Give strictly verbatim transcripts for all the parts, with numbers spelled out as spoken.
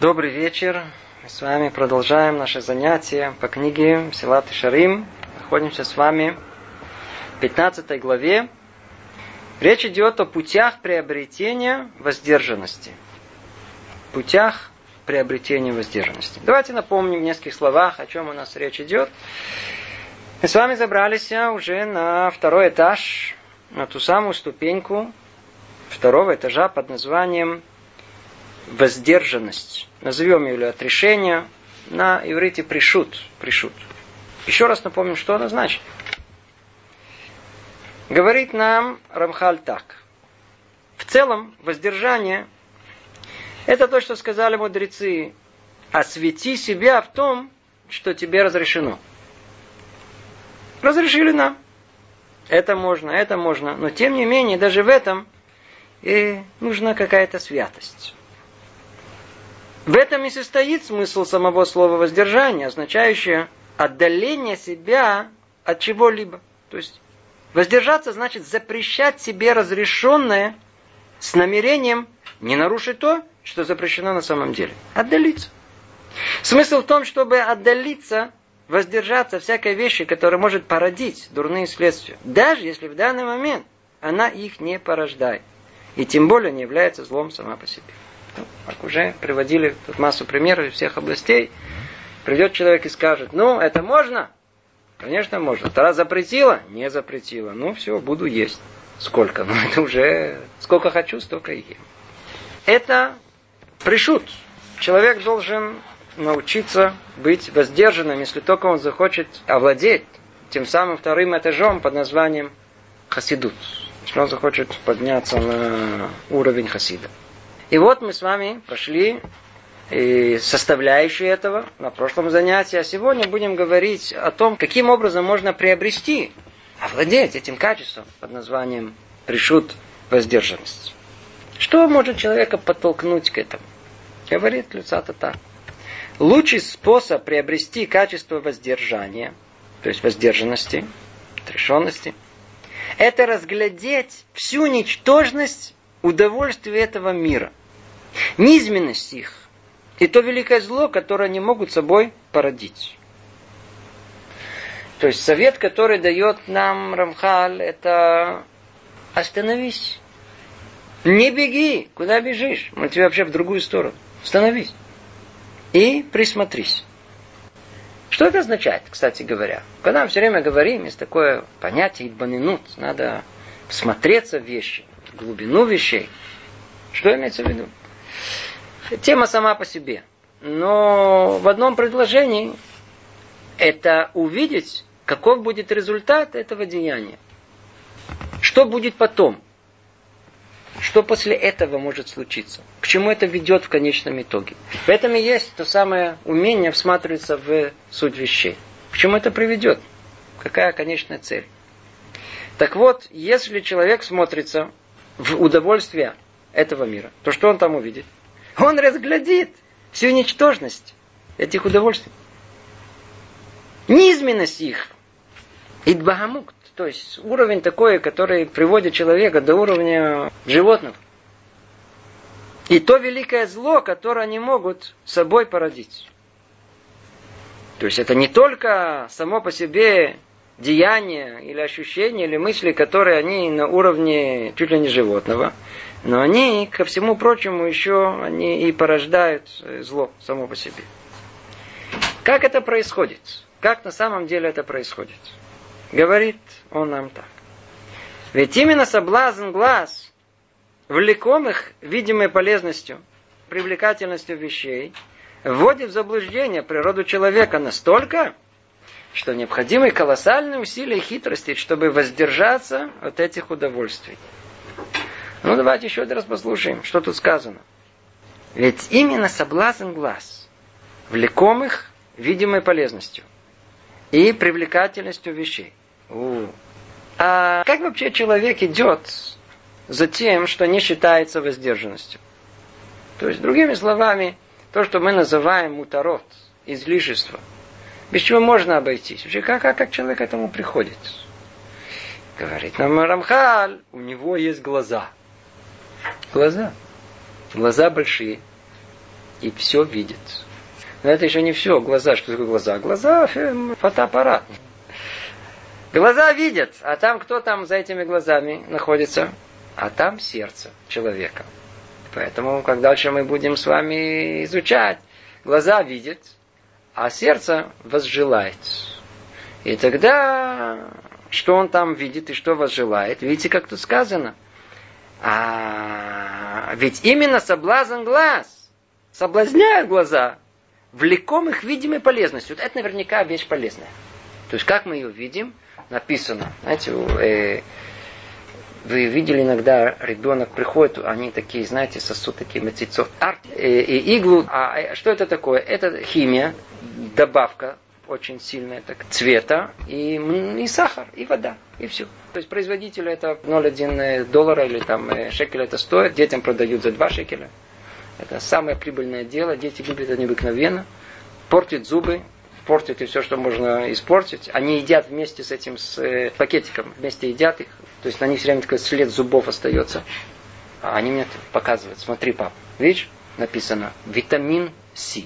Добрый вечер. Мы с вами продолжаем наше занятие по книге Мсилат Йешарим. Находимся с вами в пятнадцатой главе. Речь идет о путях приобретения воздержанности. Путях приобретения воздержанности. Давайте напомним в нескольких словах, о чем у нас речь идет. Мы с вами забрались уже на второй этаж, на ту самую ступеньку второго этажа под названием воздержанность. Назовем ее отрешение. На иврите пришут. пришут. Еще раз напомним, что она значит. Говорит нам Рамхаль так. В целом, воздержание – это то, что сказали мудрецы. Освети себя в том, что тебе разрешено. Разрешили нам. Это можно, это можно. Но тем не менее, даже в этом и нужна какая-то святость. В этом и состоит смысл самого слова воздержание, означающее отдаление себя от чего-либо. То есть воздержаться значит запрещать себе разрешенное с намерением не нарушить то, что запрещено на самом деле. Отдалиться. Смысл в том, чтобы отдалиться, воздержаться всякой вещи, которая может породить дурные следствия, даже если в данный момент она их не порождает. И тем более не является злом сама по себе. Ну, как уже приводили тут массу примеров из всех областей. Придет человек и скажет, ну, это можно? Конечно, можно. Тара запретила? Не запретила. Ну, все, буду есть. Сколько? Ну, это уже сколько хочу, столько и ем. Это пришут. Человек должен научиться быть воздержанным, если только он захочет овладеть тем самым вторым этажом под названием хасидут. Если он захочет подняться на уровень хасида. И вот мы с вами прошли составляющие этого на прошлом занятии. А сегодня будем говорить о том, каким образом можно приобрести, овладеть этим качеством под названием пришут воздержанность. Что может человека подтолкнуть к этому? Говорит Люцата так. Лучший способ приобрести качество воздержания, то есть воздержанности, отрешенности, это разглядеть всю ничтожность удовольствия этого мира. Низменность их и то великое зло, которое они могут собой породить. То есть совет, который дает нам Рамхаль, это остановись. Не беги. Куда бежишь? Мы тебе вообще в другую сторону. Остановись. И присмотрись. Что это означает, кстати говоря? Когда мы все время говорим, есть такое понятие идбанинут. Надо всмотреться в вещи, в глубину вещей. Что имеется в виду? Тема сама по себе. Но в одном предложении это увидеть, каков будет результат этого деяния. Что будет потом? Что после этого может случиться? К чему это ведет в конечном итоге? В этом и есть то самое умение всматриваться в суть вещей. К чему это приведет? Какая конечная цель? Так вот, если человек смотрится в удовольствие этого мира, то что он там увидит? Он разглядит всю ничтожность этих удовольствий. Низменность их. Идбагамукт. То есть уровень такой, который приводит человека до уровня животных. И то великое зло, которое они могут собой породить. То есть это не только само по себе деяние или ощущение, или мысли, которые они на уровне чуть ли не животного, но они, ко всему прочему, еще они и порождают зло само по себе. Как это происходит? Как на самом деле это происходит? Говорит он нам так. Ведь именно соблазн глаз, влекомых видимой полезностью, привлекательностью вещей, вводит в заблуждение природу человека настолько, что необходимы колоссальные усилия и хитрости, чтобы воздержаться от этих удовольствий. Ну, давайте еще раз послушаем, что тут сказано. Ведь именно соблазн глаз, влекомых видимой полезностью и привлекательностью вещей. У. А как вообще человек идет за тем, что не считается воздержанностью? То есть, другими словами, то, что мы называем мутарот, излишество, без чего можно обойтись? Вообще, как, как, как человек к этому приходит? Говорит нам Рамхаль, у него есть глаза. Глаза. Глаза большие. и все видит. Но это еще не все. Глаза. Что такое глаза? Глаза – фотоаппарат. Глаза видят, а там кто там за этими глазами находится? А там сердце человека. Поэтому, как дальше мы будем с вами изучать, глаза видят, а сердце возжелает. И тогда, что он там видит и что возжелает? Видите, как тут сказано? А ведь именно соблазн глаз соблазняет глаза, влеком их видимой полезностью. Это наверняка вещь полезная. То есть, как мы ее видим? Написано, знаете, э, вы видели иногда, ребенок приходит, они такие, знаете, сосут такие мацицот, арт, э, и иглу. А что это такое? Это химия, добавка очень сильная, так, цвета, и, и сахар, и вода, и все. То есть производителю это ноль целых один доллара или там шекель это стоит, детям продают за два шекеля. Это самое прибыльное дело, дети любят это необыкновенно, портит зубы, портят и все, что можно испортить. Они едят вместе с этим с э, пакетиком, вместе едят их. То есть на них все время такой след зубов остается. А они мне показывают, смотри, пап, видишь, написано витамин С.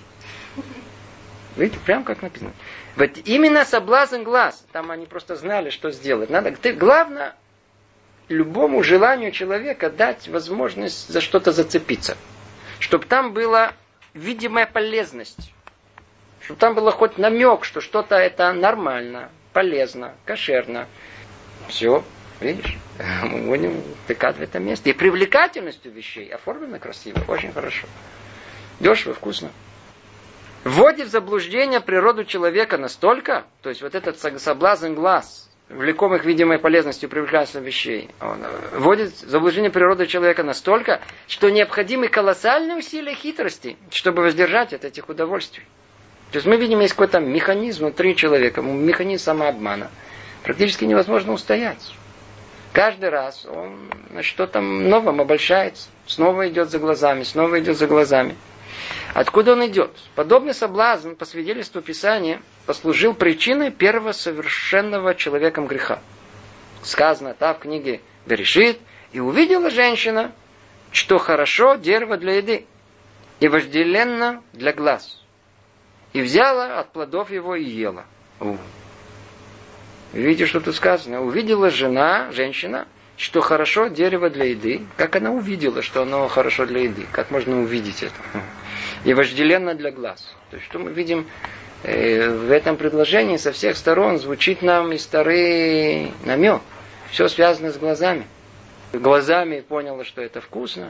Видите, прям как написано. Вот именно соблазн глаз. Там они просто знали, что сделать. Надо, ты, главное, любому желанию человека дать возможность за что-то зацепиться. Чтобы там была видимая полезность. Чтобы там было хоть намек, что что-то это нормально, полезно, кошерно. Все, видишь, мы будем тыкать в это место. И привлекательностью вещей оформлено красиво, очень хорошо. Дешево, вкусно. Вводит в заблуждение природу человека настолько, то есть вот этот соблазн глаз, влеком их видимой полезностью привлекательных вещей, он вводит в заблуждение природу человека настолько, что необходимы колоссальные усилия хитрости, чтобы воздержать от этих удовольствий. То есть мы видим, есть какой-то механизм внутри человека, механизм самообмана. Практически невозможно устоять. Каждый раз он на что-то новом обольщается. Снова идет за глазами, снова идет за глазами. Откуда он идет? Подобный соблазн, по свидетельству Писания, послужил причиной первого совершенного человеком греха. Сказано так в книге Берешит: «И увидела женщина, что хорошо дерево для еды, и вожделенно для глаз. И взяла от плодов его и ела». О. Видите, что тут сказано? Увидела жена, женщина, что хорошо дерево для еды. Как она увидела, что оно хорошо для еды? Как можно увидеть это? И вожделенно для глаз. То есть, что мы видим э, в этом предложении со всех сторон, звучит нам и старый намек. Все связано с глазами. Глазами поняла, что это вкусно.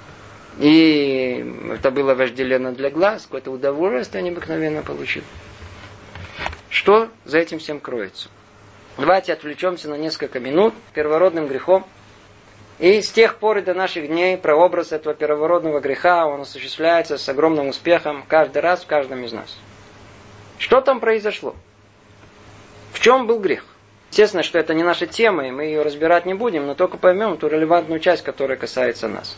И это было вожделенно для глаз, какое-то удовольствие необыкновенно получил. Что за этим всем кроется? Давайте отвлечемся на несколько минут первородным грехом. И с тех пор и до наших дней прообраз этого первородного греха, он осуществляется с огромным успехом каждый раз в каждом из нас. Что там произошло? В чем был грех? Естественно, что это не наша тема, и мы ее разбирать не будем, но только поймем ту релевантную часть, которая касается нас.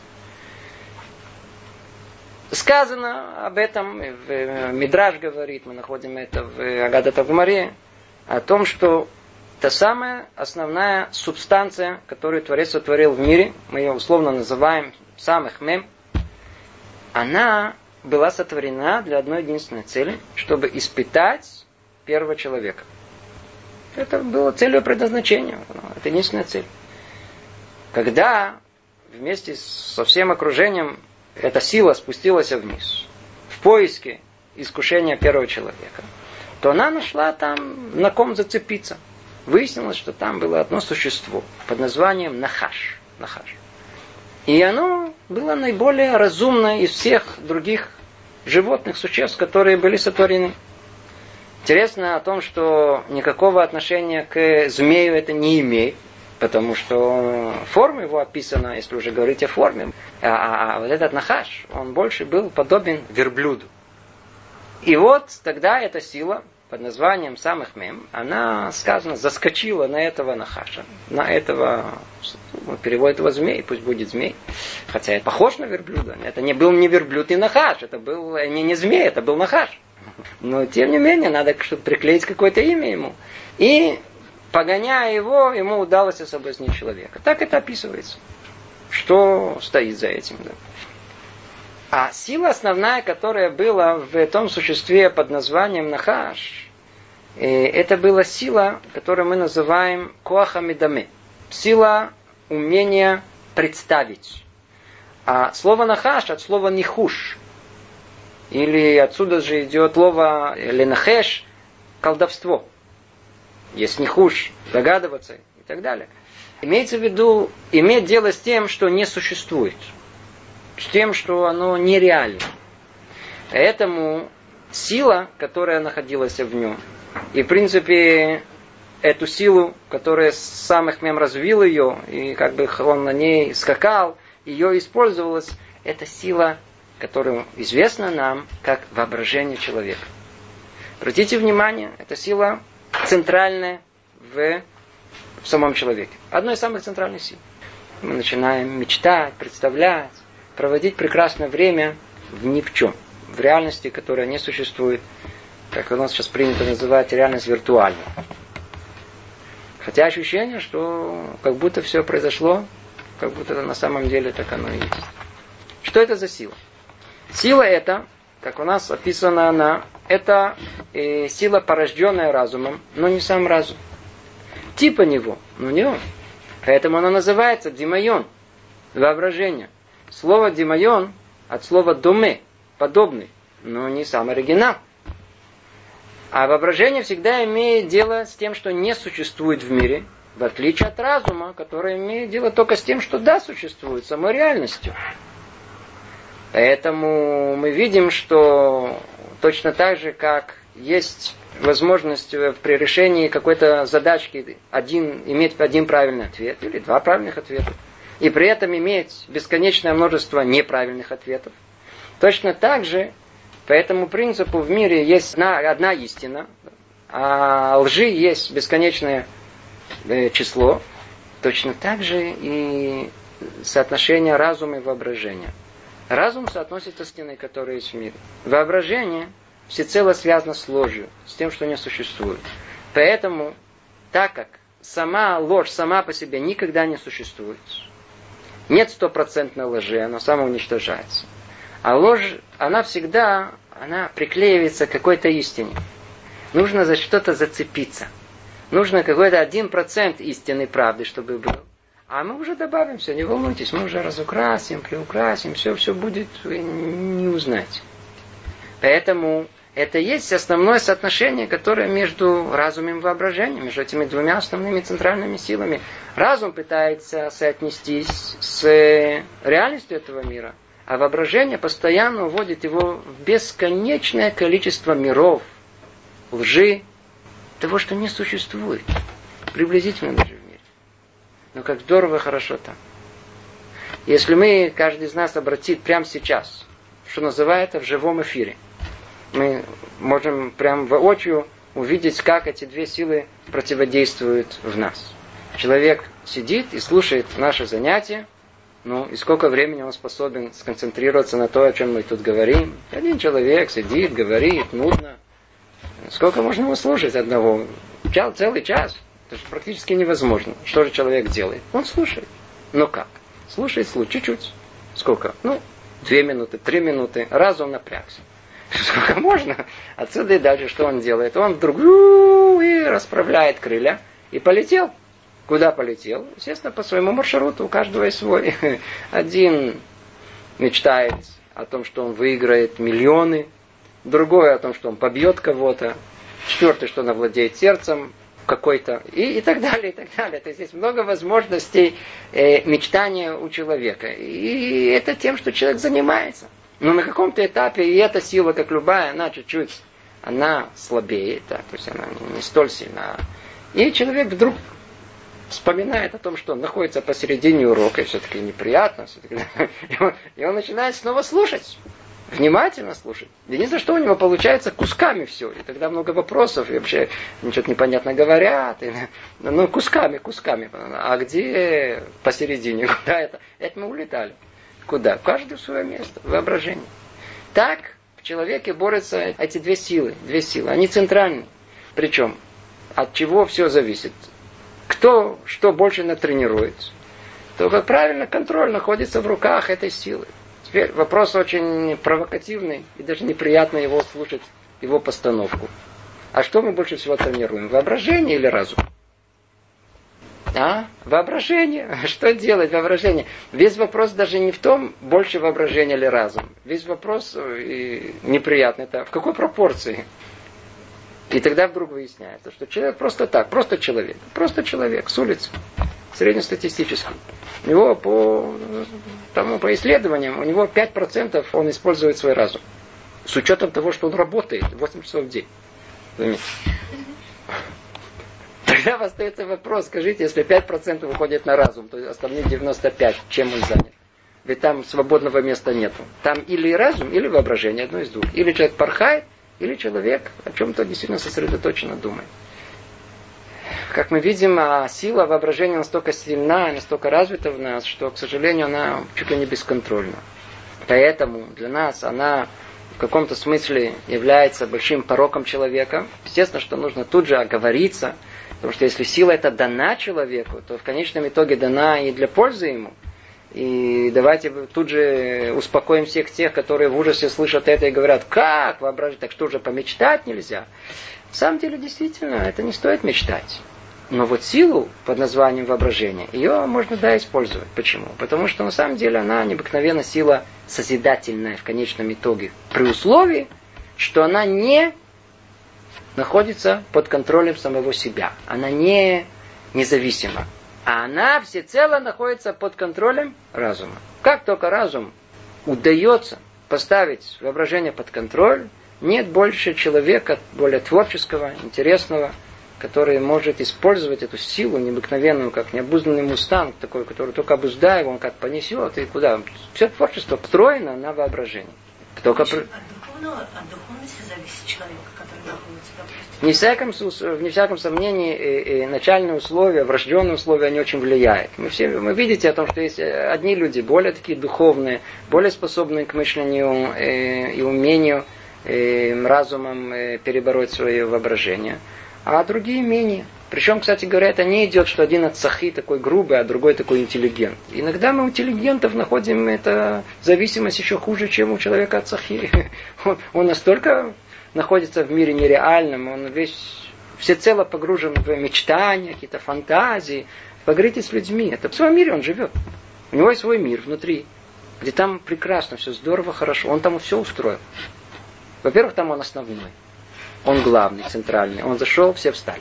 Сказано об этом, Мидраш говорит, мы находим это в Агадат ха-Гемаре, о том, что та самая основная субстанция, которую Творец сотворил в мире, мы ее условно называем самых мем, она была сотворена для одной единственной цели, чтобы испытать первого человека. Это было целью предназначения, это единственная цель. Когда вместе со всем окружением эта сила спустилась вниз, в поиске искушения первого человека, то она нашла там, на ком зацепиться. Выяснилось, что там было одно существо под названием Нахаш. Нахаш. И оно было наиболее разумное из всех других животных существ, которые были сотворены. Интересно о том, что никакого отношения к змею это не имеет, потому что форма его описана, если уже говорить о форме. А, а, а вот этот Нахаш, он больше был подобен верблюду. И вот тогда эта сила под названием самых мем, она, сказано, заскочила на этого Нахаша, на этого, переводит его змей, пусть будет змей, хотя это похож на верблюда, это не был не верблюд и Нахаш, это был не, не змей, это был Нахаш, но тем не менее, надо чтобы приклеить какое-то имя ему, и погоняя его, ему удалось соблазнить человека. Так это описывается, что стоит за этим, да. А сила основная, которая была в том существе под названием Нахаш, это была сила, которую мы называем коах амидаме. Сила умения представить. А слово Нахаш от слова нихуш. Или отсюда же идет слово ленахеш, колдовство. Есть нихуш, догадываться и так далее. Имеется в виду иметь дело с тем, что не существует. С тем, что оно нереально. Поэтому сила, которая находилась в нем, и в принципе эту силу, которая сам Эхмем развил ее, и как бы он на ней скакал, ее использовалась, это сила, которая известна нам как воображение человека. Обратите внимание, это сила центральная в, в самом человеке. Одна из самых центральных сил. Мы начинаем мечтать, представлять, проводить прекрасное время в ни в чем. В реальности, которая не существует. Как у нас сейчас принято называть, реальность виртуальная. Хотя ощущение, что как будто все произошло, как будто это на самом деле так оно и есть. Что это за сила? Сила это, как у нас описана она, это э, сила, порожденная разумом, но не сам разум. Типа него, но не он. Поэтому она называется димайон, воображение. Слово димайон от слова доме, подобный, но не сам оригинал. А воображение всегда имеет дело с тем, что не существует в мире, в отличие от разума, который имеет дело только с тем, что да, существует, самой реальностью. Поэтому мы видим, что точно так же, как есть возможность при решении какой-то задачки один, иметь один правильный ответ или два правильных ответа, и при этом иметь бесконечное множество неправильных ответов, точно так же по этому принципу в мире есть одна, одна истина, а лжи есть бесконечное число, точно так же и соотношение разума и воображения. Разум соотносится с истиной, которая есть в мире. Воображение всецело связано с ложью, с тем, что не существует. Поэтому, так как сама ложь сама по себе никогда не существует, нет стопроцентной лжи, она самоуничтожается. А ложь, она всегда, она приклеивается к какой-то истине. Нужно за что-то зацепиться. Нужно какой-то один процент истинной правды, чтобы был. А мы уже добавим все, не волнуйтесь, мы уже разукрасим, приукрасим, все, все будет, вы не узнаете. Поэтому это есть основное соотношение, которое между разумом и воображением, между этими двумя основными центральными силами. Разум пытается соотнестись с реальностью этого мира, а воображение постоянно уводит его в бесконечное количество миров, лжи, того, что не существует. Приблизительно даже в мире. Но как здорово, хорошо там. Если мы, каждый из нас обратит прямо сейчас, что называется, в живом эфире, мы можем прямо воочию увидеть, как эти две силы противодействуют в нас. Человек сидит и слушает наше занятие, ну и сколько времени он способен сконцентрироваться на то, о чем мы тут говорим. Один человек сидит, говорит, нудно. Сколько можно его слушать одного? Целый час. Это же практически невозможно. Что же человек делает? Он слушает. Ну как? Слушает, слушает, чуть-чуть. Сколько? Ну, две минуты, три минуты. Разум напрягся. Сколько можно? Отсюда и дальше что он делает? Он вдруг и расправляет крылья и полетел. Куда полетел? Естественно, по своему маршруту. У каждого есть свой. Один мечтает о том, что он выиграет миллионы. Другой о том, что он побьет кого-то. Четвертый, что он овладеет сердцем какой-то. И, и так далее, и так далее. То есть есть много возможностей э, мечтания у человека. И это тем, что человек занимается. Но на каком-то этапе и эта сила, как любая, она чуть-чуть, она слабеет. Да, то есть она не столь сильна. И человек вдруг вспоминает о том, что он находится посередине урока, и все-таки неприятно. Все-таки, и, он, и он начинает снова слушать. Внимательно слушать. Единственное, что у него получается кусками все. И тогда много вопросов, и вообще что-то непонятно говорят. И, ну, кусками, кусками. А где посередине? Куда это? Это мы улетали. Куда? Каждый в свое место. Воображение. Так в человеке борются эти две силы. Две силы. Они центральные. Причем, от чего все зависит? Кто что больше натренирует, то, как правильно, контроль находится в руках этой силы. Теперь вопрос очень провокативный, и даже неприятно его слушать, его постановку. А что мы больше всего тренируем? Воображение или разум? А? Воображение. Что делать воображение? Весь вопрос даже не в том, больше воображения или разум. Весь вопрос и неприятный. Это в какой пропорции? И тогда вдруг выясняется, что человек просто так, просто человек. Просто человек с улицы. Среднестатистический. У него по, тому, по исследованиям, у него пять процентов он использует свой разум. С учетом того, что он работает восемь часов в день. Тогда остается вопрос, скажите, если пять процентов уходит на разум, то остальные девяносто пять процентов, чем он занят? Ведь там свободного места нету. Там или разум, или воображение, одно из двух. Или человек порхает, или человек о чем-то действительно сосредоточенно думает. Как мы видим, сила воображения настолько сильна, настолько развита в нас, что, к сожалению, она чуть ли не бесконтрольна. Поэтому для нас она в каком-то смысле является большим пороком человека. Естественно, что нужно тут же оговориться, потому что если сила эта дана человеку, то в конечном итоге дана и для пользы ему. И давайте тут же успокоим всех тех, которые в ужасе слышат это и говорят, как воображать, так что же помечтать нельзя? На самом деле, действительно, это не стоит мечтать. Но вот силу под названием воображения, ее можно, да, использовать. Почему? Потому что на самом деле она необыкновенно сила созидательная в конечном итоге. При условии, что она не находится под контролем самого себя. Она не независима. А она всецело находится под контролем разума. Как только разум удается поставить воображение под контроль, нет больше человека более творческого, интересного, который может использовать эту силу необыкновенную, как необузданный мустанг, такой, который только обуздая его, он как понесет, и куда. Все творчество построено на воображении. Только Значит, от, духовного, от духовности зависит человек, который находится, допустим. Не всяком, вне всяком сомнении, и, и начальные условия, врожденные условия, они очень влияют. Мы все, вы видите о том, что есть одни люди более такие духовные, более способные к мышлению и, и умению и разумом перебороть свое воображение, а другие менее. Причем, кстати говоря, это не идет, что один от сахи такой грубый, а другой такой интеллигент. Иногда мы у интеллигентов находим это зависимость еще хуже, чем у человека от сахи. Он, он настолько находится в мире нереальном, он весь всецело погружен в мечтания, какие-то фантазии. Поговорите с людьми. Это в своем мире он живет. У него есть свой мир внутри, где там прекрасно, все здорово, хорошо. Он там все устроил. Во-первых, там он основной. Он главный, центральный. Он зашел, все встали.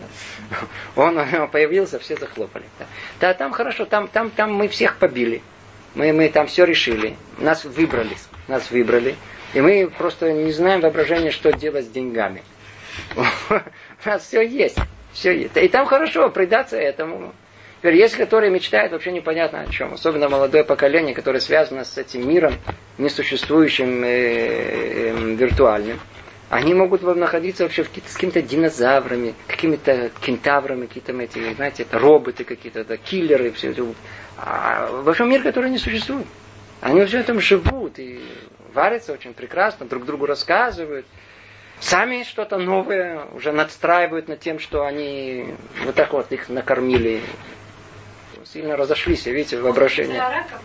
Он появился, все захлопали. Да, там хорошо, там, там, там мы всех побили. Мы, мы там все решили. Нас выбрали. Нас выбрали. И мы просто не знаем воображения, что делать с деньгами. У нас все есть. Все есть. И там хорошо предаться этому. Теперь есть, которые мечтают вообще непонятно о чем. Особенно молодое поколение, которое связано с этим миром, несуществующим, э, э, виртуальным. Они могут находиться вообще в, с какими-то динозаврами, какими-то кентаврами, какие-то эти, знаете, это роботы какие-то, это киллеры, все это. А вообще мир, который не существует. Они во всем этом живут и варятся очень прекрасно, друг другу рассказывают. Сами что-то новое уже надстраивают над тем, что они вот так вот их накормили. Сильно разошлись, видите, воображение.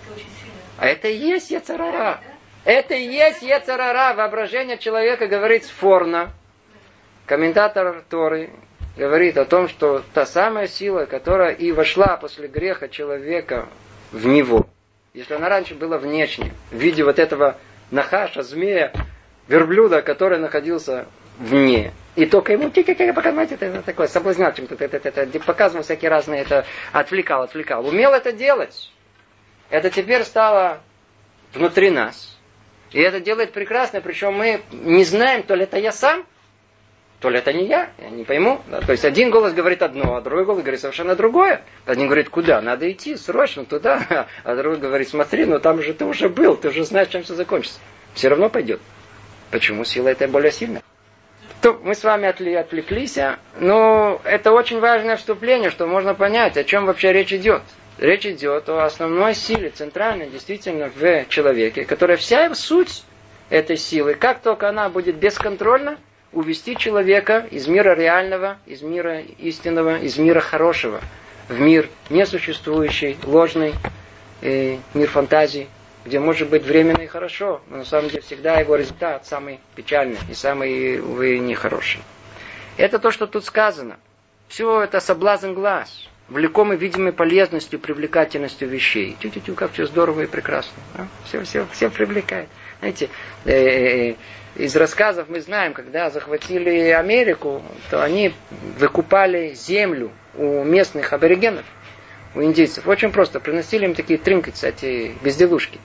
А это и есть яцер-ара. Это и есть яцер-ара. Воображение человека говорит сфорно. Комментатор Торы говорит о том, что та самая сила, которая и вошла после греха человека в него, если она раньше была внешне, в виде вот этого нахаша, змея, верблюда, который находился вне. И только ему показывать это такое, соблазнял чем-то, это, это, это, показывал всякие разные, это отвлекал, отвлекал. Умел это делать. Это теперь стало внутри нас. И это делает прекрасно, причем мы не знаем, то ли это я сам, то ли это не я, я не пойму. Да? То есть один голос говорит одно, а другой голос говорит совершенно другое. Один говорит, куда? Надо идти срочно туда. А другой говорит, смотри, ну там же ты уже был, ты уже знаешь, чем все закончится. Все равно пойдет. Почему? Сила эта более сильная. То мы с вами отвлеклись, но это очень важное вступление, что можно понять, о чем вообще речь идет. Речь идет о основной силе, центральной, действительно, в человеке, которая вся суть этой силы, как только она будет бесконтрольна, увести человека из мира реального, из мира истинного, из мира хорошего, в мир несуществующий, ложный, э, мир фантазий, где может быть временно и хорошо, но на самом деле всегда его результат самый печальный и самый, увы, нехороший. Это то, что тут сказано. Все это соблазн глаз, влекомый видимой полезностью, привлекательностью вещей. Тю-тю-тю, как все здорово и прекрасно. А? Все, все, все привлекает. Знаете, э-э- из рассказов мы знаем, когда захватили Америку, то они выкупали землю у местных аборигенов, у индейцев. Очень просто. Приносили им такие тринкетсы, эти безделушки.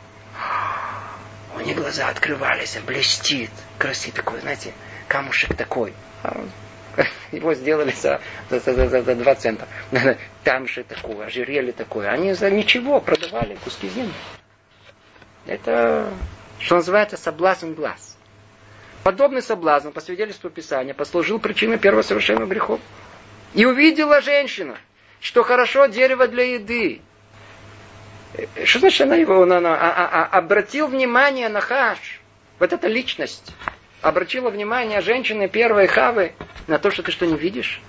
У них глаза открывались, блестит, красивый такой, знаете, камушек такой. Его сделали за, за, за, за, за два цента. Там же такое, ожерелье такое. Они за ничего продавали куски земли. Это, что называется, соблазн глаз. Подобный соблазн, по свидетельству Писания, послужил причиной первого совершенного грехов. И увидела женщина, что хорошо дерево для еды. Что значит она его? Она, она, а, а, обратил внимание на Хаш. Вот эта личность. Обратила внимание женщины первой Хавы на то, что ты что, не видишь?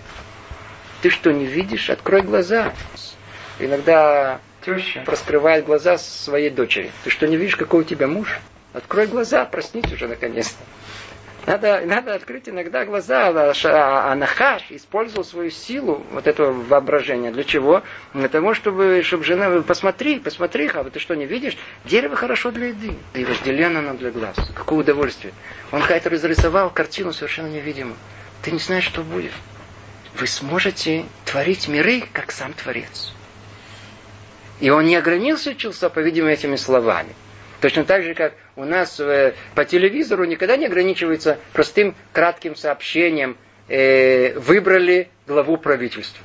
Ты что, не видишь? Открой глаза. Иногда теща раскрывает глаза своей дочери. Ты что, не видишь, какой у тебя муж? Открой глаза, проснись уже наконец-то. Надо, надо открыть иногда глаза. А Нахаш использовал свою силу, вот этого воображения. Для чего? Для того, чтобы, чтобы жена... Посмотри, посмотри, Хава, ты что, не видишь? Дерево хорошо для еды. И вожделенно оно для глаз. Какое удовольствие. Он как-то разрисовал картину совершенно невидимую. Ты не знаешь, что будет. Вы сможете творить миры, как сам Творец. И он не ограничился, по-видимому, этими словами. Точно так же, как у нас э, по телевизору никогда не ограничивается простым кратким сообщением э, «выбрали главу правительства».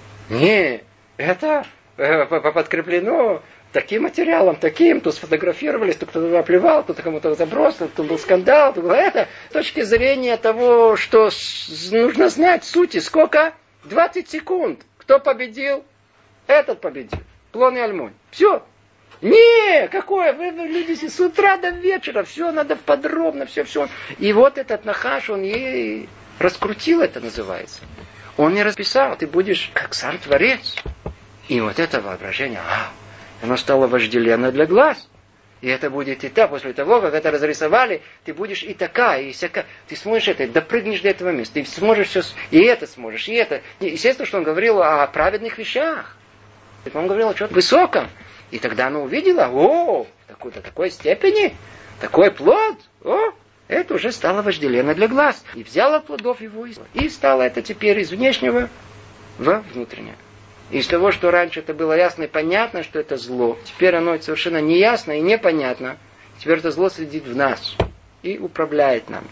Не, это э, подкреплено таким материалом, таким, то сфотографировались, то кто-то оплевал, кто-то кому-то забросил, то был скандал, то было это. С точки зрения того, что нужно знать сути, сколько? двадцать секунд. Кто победил? Этот победил. Плон и Альмонь. Все. Не, какое, вы, вы люди с утра до вечера, все надо подробно, все, все. И вот этот Нахаш, он ей раскрутил, это называется. Он не расписал, ты будешь как сам Творец. И вот это воображение, а, оно стало вожделенно для глаз. И это будет и так, после того, как это разрисовали, ты будешь и такая, и всякая. Ты сможешь это, допрыгнешь до этого места, ты сможешь все, и это сможешь, и это. Естественно, что он говорил о праведных вещах. Он говорил о чем-то высоком. И тогда она увидела, о, до такой степени, такой плод, о, это уже стало вожделенно для глаз. И взяла плодов его, и стало это теперь из внешнего во внутреннее. Из того, что раньше это было ясно и понятно, что это зло, теперь оно совершенно неясно и непонятно. Теперь это зло сидит в нас и управляет нами.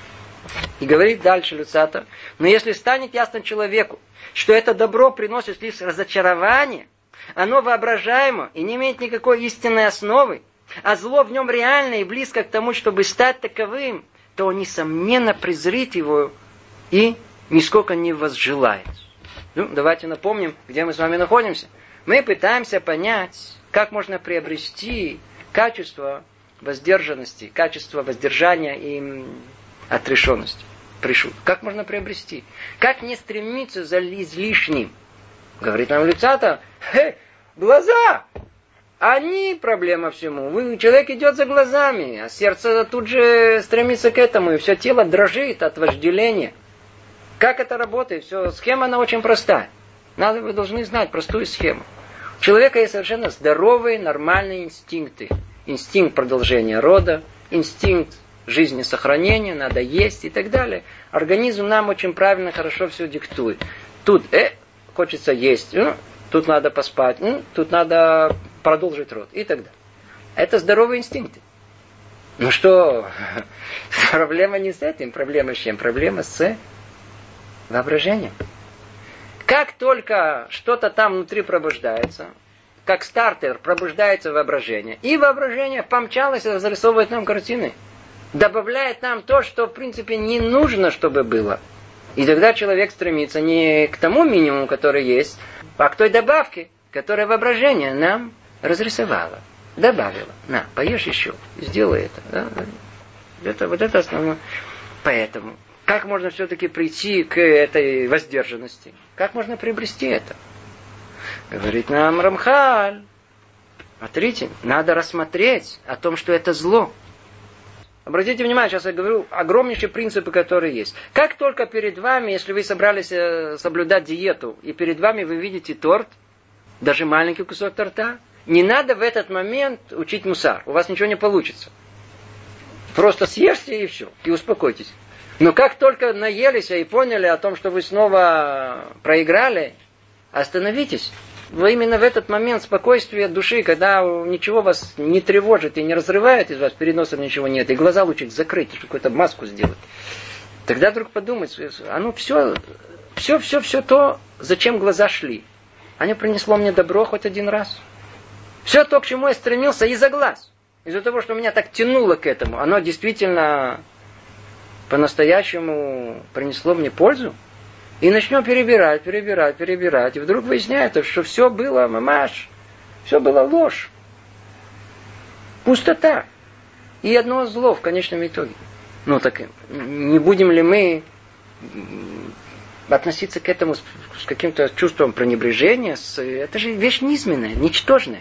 И говорит дальше Люцата, но если станет ясно человеку, что это добро приносит лишь разочарование, оно воображаемо и не имеет никакой истинной основы, а зло в нем реально и близко к тому, чтобы стать таковым, то он, несомненно, презрит его и нисколько не возжелает. Ну, давайте напомним, где мы с вами находимся. Мы пытаемся понять, как можно приобрести качество воздержанности, качество воздержания и отрешенности. Пришу. Как можно приобрести? Как не стремиться за излишним? Говорит нам Люцата, хе, глаза, они проблема всему. Вы, человек идет за глазами, а сердце тут же стремится к этому, и все тело дрожит от вожделения. Как это работает? Все, схема, она очень простая. Надо, вы должны знать простую схему. У человека есть совершенно здоровые, нормальные инстинкты. Инстинкт продолжения рода, инстинкт жизни сохранения, надо есть и так далее. Организм нам очень правильно, хорошо все диктует. Тут, э, хочется есть, ну, тут надо поспать, ну, тут надо продолжить род и так далее. Это здоровые инстинкты. Ну что, проблема не с этим, проблема с чем? Проблема с воображением. Как только что-то там внутри пробуждается, как стартер пробуждается воображение, и воображение помчалось и разрисовывает нам картины, добавляет нам то, что в принципе не нужно, чтобы было. И тогда человек стремится не к тому минимуму, который есть, а к той добавке, которую воображение нам разрисовало, добавило. На, поешь еще, сделай это. Да? Это вот это основное. Поэтому, как можно все-таки прийти к этой воздержанности? Как можно приобрести это? Говорит нам Рамхаль. Смотрите, надо рассмотреть о том, что это зло. Обратите внимание, сейчас я говорю огромнейшие принципы, которые есть. Как только перед вами, если вы собрались соблюдать диету, и перед вами вы видите торт, даже маленький кусок торта, не надо в этот момент учить мусар. У вас ничего не получится. Просто съешьте и все, и успокойтесь. Но как только наелись и поняли о том, что вы снова проиграли, остановитесь. Вы именно в этот момент спокойствия души, когда ничего вас не тревожит и не разрывает из вас, перед носом ничего нет, и глаза лучше закрыть, чтобы какую-то маску сделать. Тогда вдруг подумать, оно все, все, все, все то, зачем глаза шли. Оно принесло мне добро хоть один раз. Все то, к чему я стремился из-за глаз. Из-за того, что меня так тянуло к этому, оно действительно по-настоящему принесло мне пользу. И начнем перебирать, перебирать, перебирать. И вдруг выясняется, что все было мамаш, все было ложь. Пустота. И одно зло в конечном итоге. Ну так не будем ли мы относиться к этому с, с каким-то чувством пренебрежения? С, это же вещь низменная, ничтожная.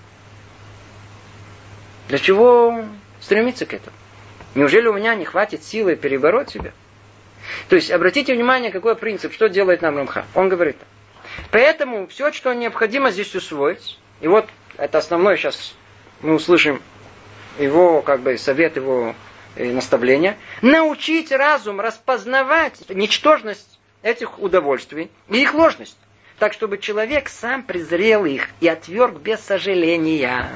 Для чего стремиться к этому? Неужели у меня не хватит силы перебороть себя? То есть, обратите внимание, какой принцип, что делает нам Рамхаль. Он говорит, поэтому все, что необходимо здесь усвоить, и вот это основное сейчас мы услышим его, как бы, совет, его э, наставления, научить разум распознавать ничтожность этих удовольствий и их ложность, так, чтобы человек сам презрел их и отверг без сожаления.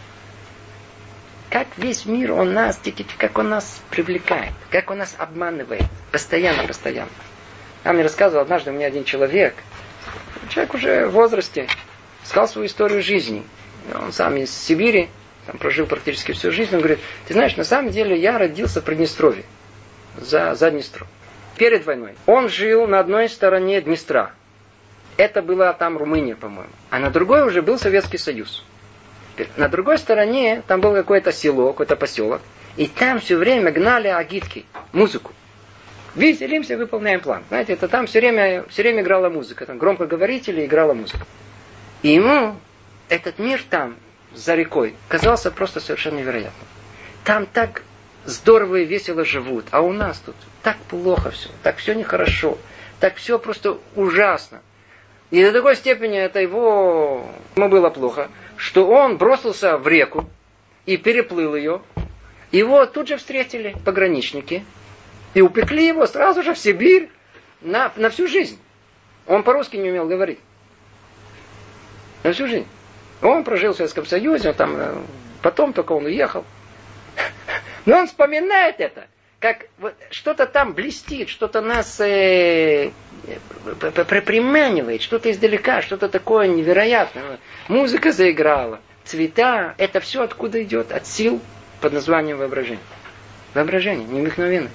Как весь мир, он нас, как он нас привлекает, как он нас обманывает. Постоянно, постоянно. Я мне рассказывал однажды мне один человек, человек уже в возрасте, сказал свою историю жизни. Он сам из Сибири, там прожил практически всю жизнь. Он говорит, ты знаешь, на самом деле я родился в Приднестровье, за, за Днестром. Перед войной. Он жил на одной стороне Днестра. Это была там Румыния, по-моему. А на другой уже был Советский Союз. На другой стороне там было какое-то село, какой-то поселок. И там все время гнали агитки, музыку. Веселимся, выполняем план. Знаете, это там все время, все время играла музыка. Там громкоговорители играла музыка. И ему этот мир там, за рекой, казался просто совершенно невероятным. Там так здорово и весело живут. А у нас тут так плохо все. Так все нехорошо. Так все просто ужасно. И до такой степени это его, ему было плохо, что он бросился в реку и переплыл ее. Его тут же встретили пограничники и упекли его сразу же в Сибирь на, на всю жизнь. Он по-русски не умел говорить. На всю жизнь. Он прожил в Советском Союзе, там, потом только он уехал. Но он вспоминает это, как вот что-то там блестит, что-то нас э, приманивает, что-то издалека, что-то такое невероятное. Музыка заиграла, цвета, это все откуда идет? От сил под названием воображение. Воображение, необыкновенное.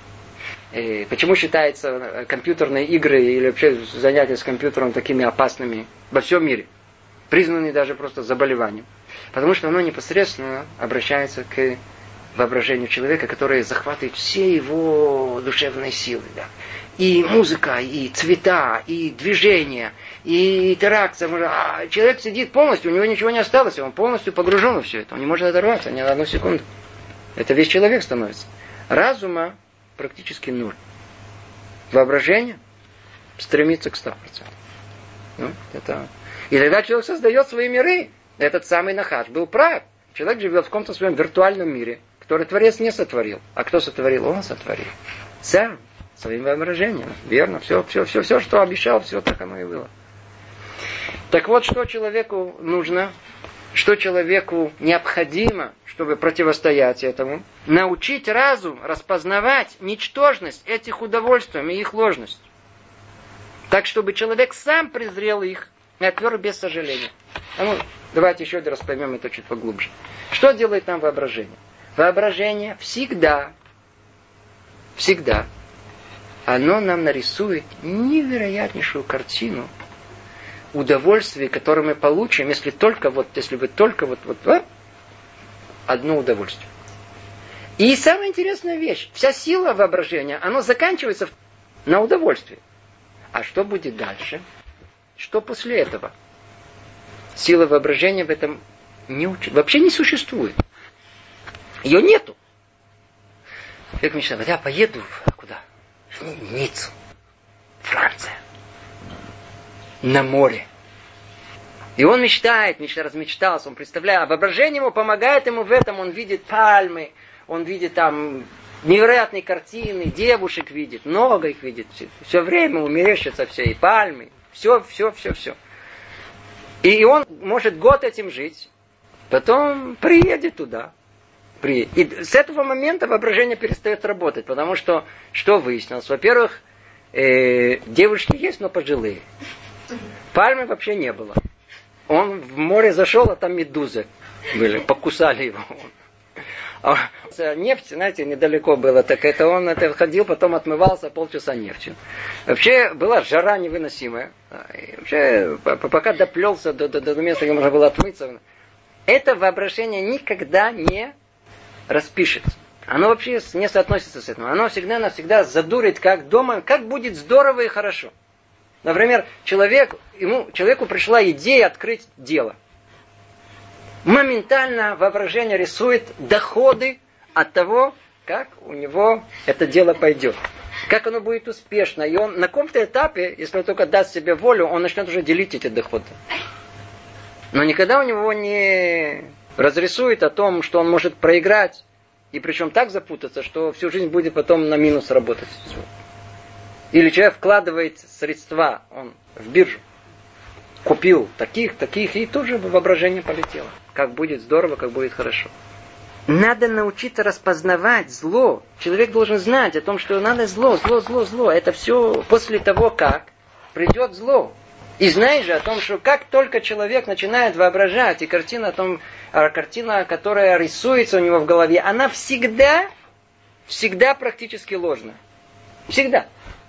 Э, почему считаются компьютерные игры или вообще занятия с компьютером такими опасными во всем мире? Признаны даже просто заболеванием. Потому что оно непосредственно обращается к воображению человека, которое захватывает все его душевные силы. Да. И музыка, и цвета, и движение, и интеракция. А человек сидит полностью, у него ничего не осталось, он полностью погружен во все это. Он не может оторваться ни на одну секунду. Это весь человек становится. Разума практически ноль. Воображение стремится к ста процентам. Ну, это... И тогда человек создает свои миры. Этот самый Нахаш был прав. Человек живет в каком-то своем виртуальном мире, который Творец не сотворил. А кто сотворил? Он сотворил. Сам, своим воображением. Верно. Все, все, все, все, что обещал, все так оно и было. Так вот, что человеку нужно, что человеку необходимо, чтобы противостоять этому? Научить разум распознавать ничтожность этих удовольствий и их ложность. Так, чтобы человек сам презрел их и отверг без сожаления. А ну, давайте еще раз поймем это чуть поглубже. Что делает нам воображение? Воображение всегда, всегда, оно нам нарисует невероятнейшую картину удовольствий, которые мы получим, если только вот, если вы только вот, вот, вот одно удовольствие. И самая интересная вещь, вся сила воображения, оно заканчивается на удовольствии. А что будет дальше? Что после этого? Сила воображения в этом Не уч... Вообще не существует. Ее нету. Человек мечтает, я поеду куда? В Ниццу. Франция. На море. И он мечтает, мечта размечтался, он представляет, а воображение ему помогает ему в этом, он видит пальмы, он видит там невероятные картины, девушек видит, много их видит, все, все время ему мерещатся все, и пальмы, все, все, все, все. И он может год этим жить, потом приедет туда. Приедет. И с этого момента воображение перестает работать, потому что, что выяснилось? Во-первых, э, девушки есть, но пожилые. Пальмы вообще не было. Он в море зашел, а там медузы были, покусали его. А нефть, знаете, недалеко было, так это он это ходил, потом отмывался полчаса нефтью. Вообще была жара невыносимая. И вообще, пока доплелся до, до, до места, где можно было отмыться, это воображение никогда не распишется. Оно вообще не соотносится с этим. Оно всегда навсегда задурит, как дома, как будет здорово и хорошо. Например, человек, ему, человеку пришла идея открыть дело. Моментально воображение рисует доходы от того, как у него это дело пойдет. Как оно будет успешно. И он на каком-то этапе, если он только даст себе волю, он начнет уже делить эти доходы. Но никогда у него не разрисует о том, что он может проиграть. И причем так запутаться, что всю жизнь будет потом на минус работать. Или человек вкладывает средства он в биржу. Купил таких, таких, и тоже воображение полетело. Как будет здорово, как будет хорошо. Надо научиться распознавать зло. Человек должен знать о том, что надо зло, зло, зло, зло. Это все после того, как придет зло. И знаешь же о том, что как только человек начинает воображать, и картина, о том, картина, которая рисуется у него в голове, она всегда, всегда практически ложна. Всегда.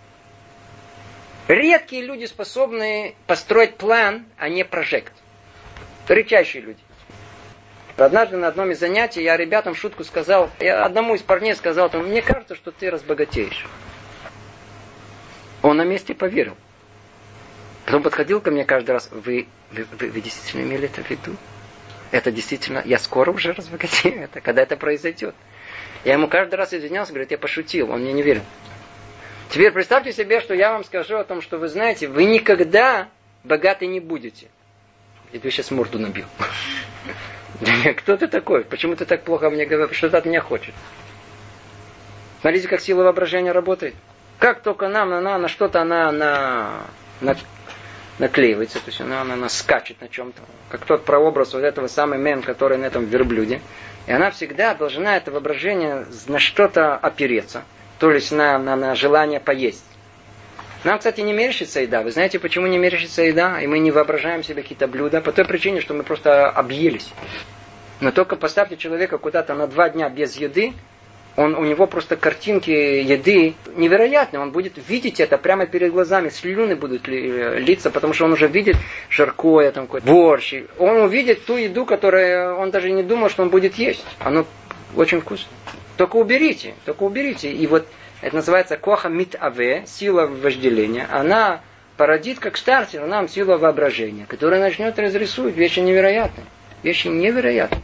Редкие люди способны построить план, а не прожект. Редчайшие люди. Однажды на одном из занятий я ребятам шутку сказал, я одному из парней сказал, мне кажется, что ты разбогатеешь. Он на месте поверил. Потом подходил ко мне каждый раз, вы, вы, вы, вы действительно имели это в виду? Это действительно, я скоро уже разбогатею, это, когда это произойдет. Я ему каждый раз извинялся, говорит, я пошутил, он мне не верил. Теперь представьте себе, что я вам скажу о том, что вы знаете, вы никогда богаты не будете. И ты сейчас морду набил. Кто ты такой? Почему ты так плохо мне говоришь? Что ты от меня хочешь? Смотрите, как сила воображения работает. Как только нам на, на, на что-то она на, на, наклеивается, то есть она, она, она скачет на чем-то. Как тот прообраз вот этого самого мем, который на этом верблюде. И она всегда должна, это воображение, на что-то опереться. То есть на, на, на желание поесть. Нам, кстати, не мерещится еда. Вы знаете, почему не мерещится еда? И мы не воображаем себе какие-то блюда? По той причине, что мы просто объелись. Но только поставьте человека куда-то на два дня без еды, он, у него просто картинки еды невероятные. Он будет видеть это прямо перед глазами. Слюны будут литься, потому что он уже видит жаркое, там, борщ. Он увидит ту еду, которую он даже не думал, что он будет есть. Оно очень вкусно. Только уберите, только уберите. И вот это называется коха мит аве, сила вожделения. Она породит, как стартер, нам сила воображения, которая начнет разрисовать вещи невероятные. Вещи невероятные.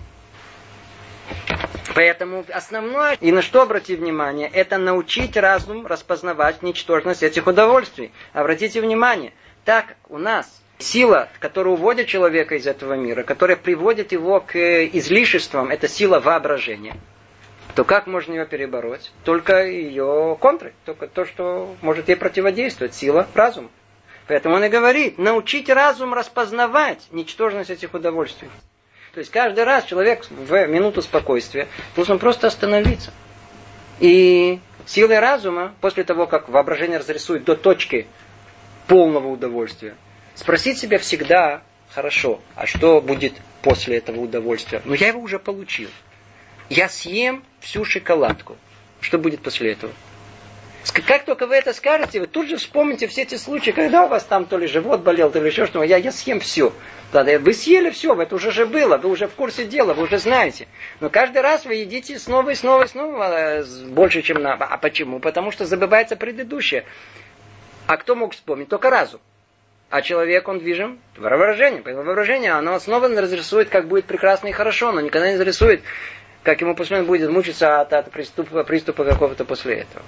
Поэтому основное, и на что обратить внимание, это научить разум распознавать ничтожность этих удовольствий. Обратите внимание, так как у нас сила, которая уводит человека из этого мира, которая приводит его к излишествам, это сила воображения. То как можно ее перебороть? Только ее контры, только то, что может ей противодействовать, сила разума. Поэтому он и говорит, научить разум распознавать ничтожность этих удовольствий. То есть каждый раз человек в минуту спокойствия должен просто остановиться. И силой разума, после того, как воображение разрисует до точки полного удовольствия, спросить себя всегда, хорошо, а что будет после этого удовольствия? Ну я его уже получил. Я съем всю шоколадку. Что будет после этого? Как только вы это скажете, вы тут же вспомните все эти случаи, когда у вас там то ли живот болел, то ли еще что-то. Я, я съем все. Вы съели все, это уже же было, вы уже в курсе дела, вы уже знаете. Но каждый раз вы едите снова и снова и снова больше, чем надо. А почему? Потому что забывается предыдущее. А кто мог вспомнить? Только разум. А человек, он движим воображением. Поэтому воображение, оно основано, разрисует, как будет прекрасно и хорошо, но никогда не зарисует, как ему после будет мучиться от, от приступа, приступа какого-то после этого.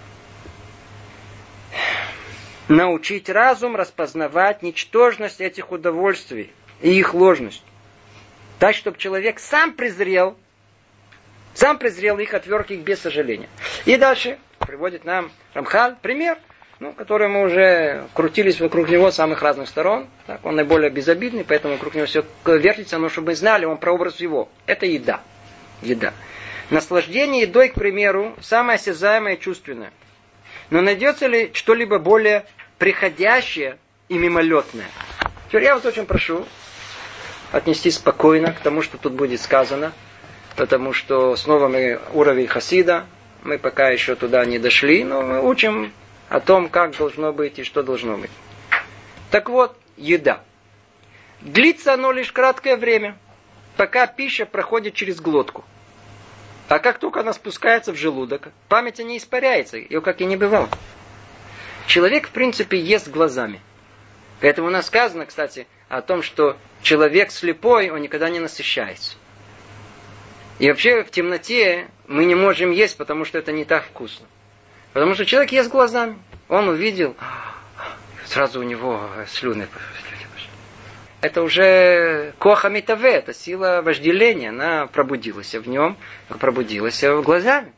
Научить разум распознавать ничтожность этих удовольствий и их ложность. Так, чтобы человек сам презрел, сам презрел их, отверг их без сожаления. И дальше приводит нам Рамхаль пример, ну, который мы уже крутились вокруг него с самых разных сторон. Так, он наиболее безобидный, поэтому вокруг него все вертится, но чтобы мы знали, он прообраз его. Это еда. Еда. Наслаждение едой, к примеру, самое осязаемое и чувственное. Но найдется ли что-либо более приходящее и мимолетное? Теперь я вас очень прошу отнестись спокойно к тому, что тут будет сказано, потому что снова мы уровень хасида, мы пока еще туда не дошли, но мы учим о том, как должно быть и что должно быть. Так вот, еда. Длится оно лишь краткое время, пока пища проходит через глотку. А как только она спускается в желудок, память не испаряется, ее как и не бывало. Человек, в принципе, ест глазами. Поэтому у нас сказано, кстати, о том, что человек слепой, он никогда не насыщается. И вообще в темноте мы не можем есть, потому что это не так вкусно. Потому что человек ест глазами. Он увидел, сразу у него слюны. Это уже коха митаве, это сила вожделения. Она пробудилась в нем, пробудилась глазами.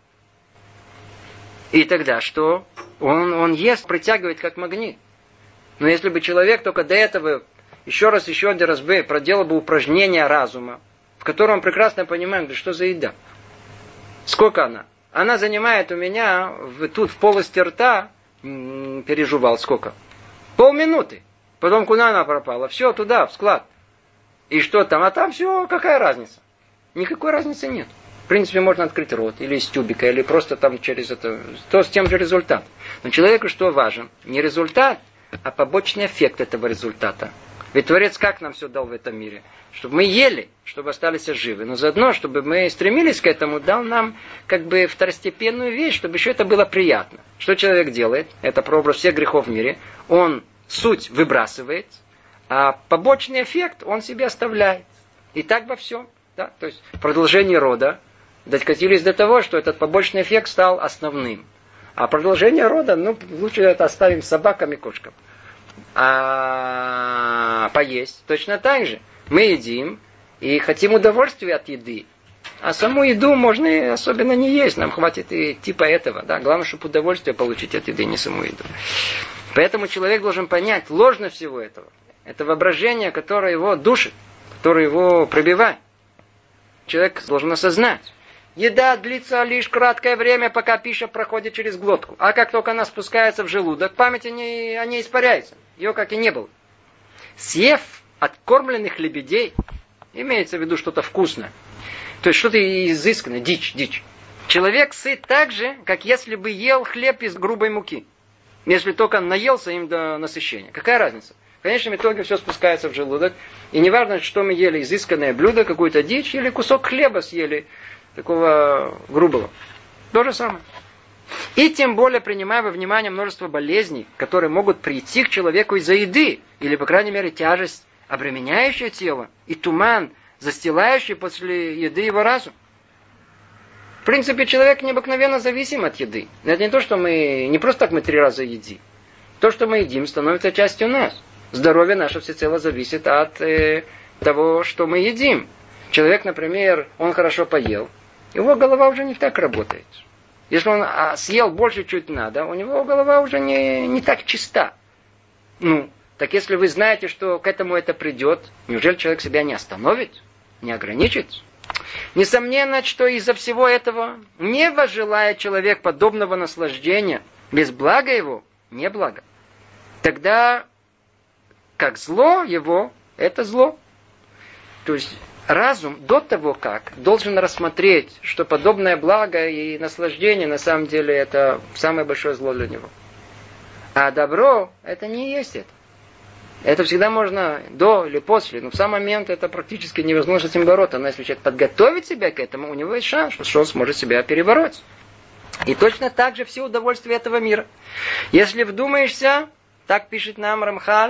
И тогда что? Он, он ест, притягивает как магнит. Но если бы человек только до этого еще раз, еще один раз бы проделал бы упражнение разума, в котором он прекрасно понимает, что за еда. Сколько она? Она занимает у меня в, тут в полости рта, м- переживал сколько? Полминуты. Потом куда она пропала? Все, туда, в склад. И что там? А там все, какая разница? Никакой разницы нет. В принципе, можно открыть рот, или из тюбика, или просто там через это, то с тем же результатом. Но человеку что важен? Не результат, а побочный эффект этого результата. Ведь Творец как нам все дал в этом мире? Чтобы мы ели, чтобы остались живы. Но заодно, чтобы мы стремились к этому, дал нам как бы второстепенную вещь, чтобы еще это было приятно. Что человек делает? Это прообраз всех грехов в мире. Он суть выбрасывает, а побочный эффект он себе оставляет. И так во всем. Да? То есть продолжение рода докатились до того, что этот побочный эффект стал основным. А продолжение рода, ну, лучше это оставим собакам и кошкам. А поесть точно так же. Мы едим и хотим удовольствия от еды. А саму еду можно и особенно не есть. Нам хватит и типа этого. Да? Главное, чтобы удовольствие получить от еды, не саму еду. Поэтому человек должен понять ложность всего этого. Это воображение, которое его душит, которое его пробивает. Человек должен осознать. Еда длится лишь краткое время, пока пища проходит через глотку. А как только она спускается в желудок, память о ней, о ней испаряется. Ее как и не было. Съев откормленных лебедей, имеется в виду что-то вкусное. То есть что-то изысканное, дичь, дичь. Человек сыт так же, как если бы ел хлеб из грубой муки. Если только наелся им до насыщения. Какая разница? В конечном итоге все спускается в желудок. И не важно, что мы ели, изысканное блюдо, какую-то дичь, или кусок хлеба съели, такого грубого. То же самое. И тем более, принимая во внимание множество болезней, которые могут прийти к человеку из-за еды, или, по крайней мере, тяжесть, обременяющая тело, и туман, застилающий после еды его разум. В принципе, человек необыкновенно зависим от еды. Это не то, что мы, не просто так мы три раза едим. То, что мы едим, становится частью нас. Здоровье наше всецело зависит от э, того, что мы едим. Человек, например, он хорошо поел, его голова уже не так работает. Если он а, съел больше, чуть надо, у него голова уже не, не так чиста. Ну, так если вы знаете, что к этому это придет, неужели человек себя не остановит, не ограничит? Несомненно, что из-за всего этого не возжелает человек подобного наслаждения, без блага его, не благо. Тогда, как зло его, это зло. То есть, разум до того как должен рассмотреть, что подобное благо и наслаждение на самом деле это самое большое зло для него. А добро это не есть это. Это всегда можно до или после, но в сам момент это практически невозможно с этим бороться. Но если человек подготовит себя к этому, у него есть шанс, что он сможет себя перебороть. И точно так же все удовольствия этого мира. Если вдумаешься, так пишет нам Рамхаль,